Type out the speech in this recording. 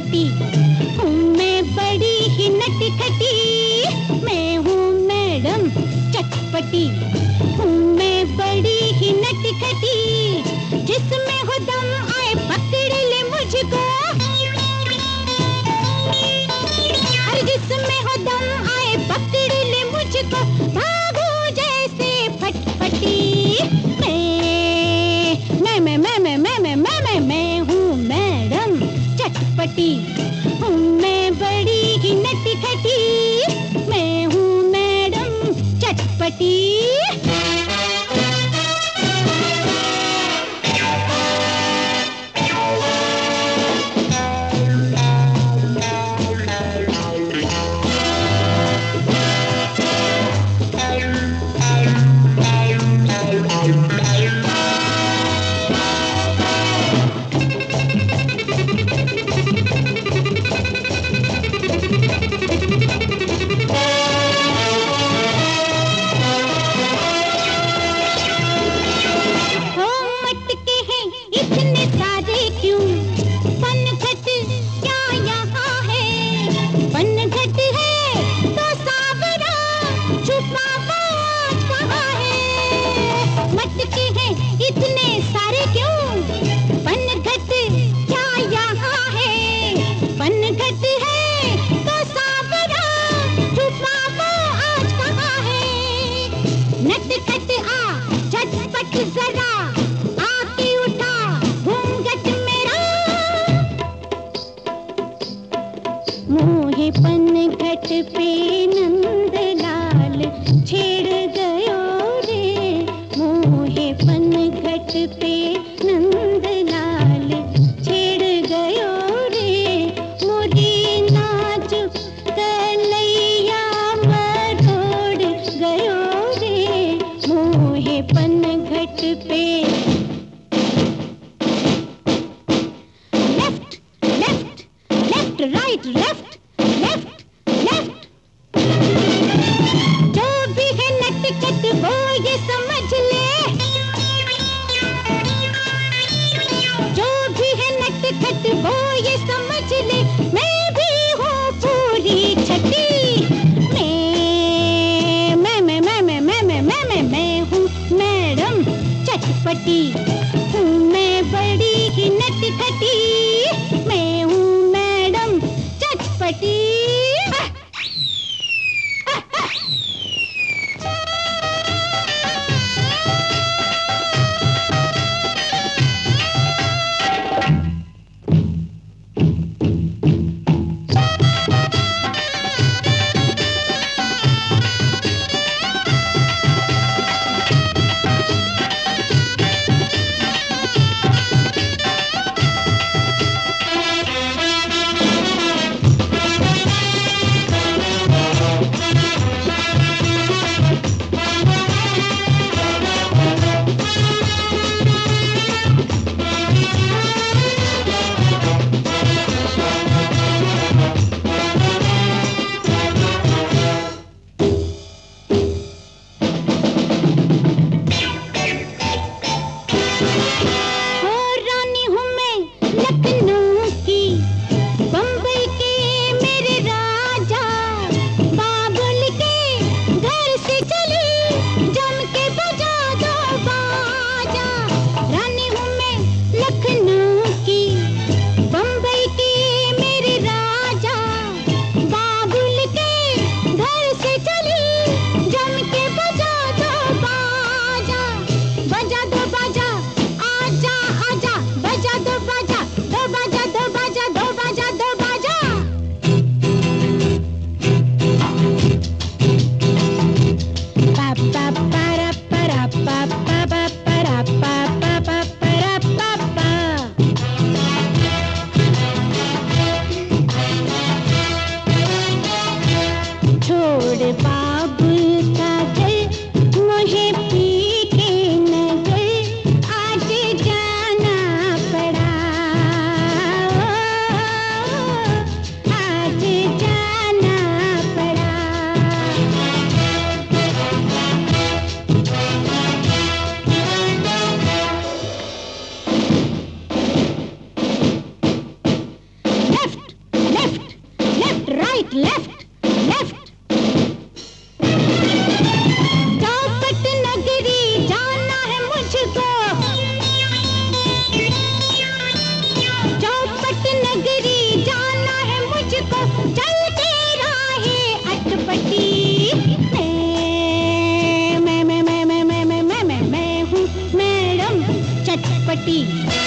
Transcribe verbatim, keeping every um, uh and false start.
चटपटी हूँ मैं बड़ी ही नटखटी। मैं हूँ मैडम चटपटी हूँ मैं बड़ी ही नटखटी। जिसमें हो दम आए पकड़ ले मुझको, हर जिसमें हो दम आए पकड़ ले मुझको। भागो जैसे फटफटी। मैं मैं मैं मैं मैं मैं मैं मैं मैं हूँ मैडम चटपटी हूँ मैं बड़ी ही नटखटी। मैं हूँ मैडम चटपटी। मटके हैं इतने सारे क्यों, पनघट क्या यहाँ है। पनघट है तो सावरा, छुपा वो आज कहाँ है। नटखट आ झटपट जरा, आके उठा घूंघट मेरा। मोहे पनघट पे नंदलाल छेड़ गयो रे। मोहे पनघट पे नंदलाल छेड़ गयो रे। मोरी नाजुक कलैया मरोड़ गयो रे। मोहे पनघट पे left left left right left left left. जो भी है नटखट वो ये समझ ले, जो भी है नटखट वो ये समझ ले। मैं भी हूँ पूरी छठी। मैं मैं मैं मैं मैं मैं मैं मैं मैं मैं हूँ मैडम चटपटी हूँ मैं बड़ी ही नटखटी। मैं हूँ मैडम चटपटी। खटी।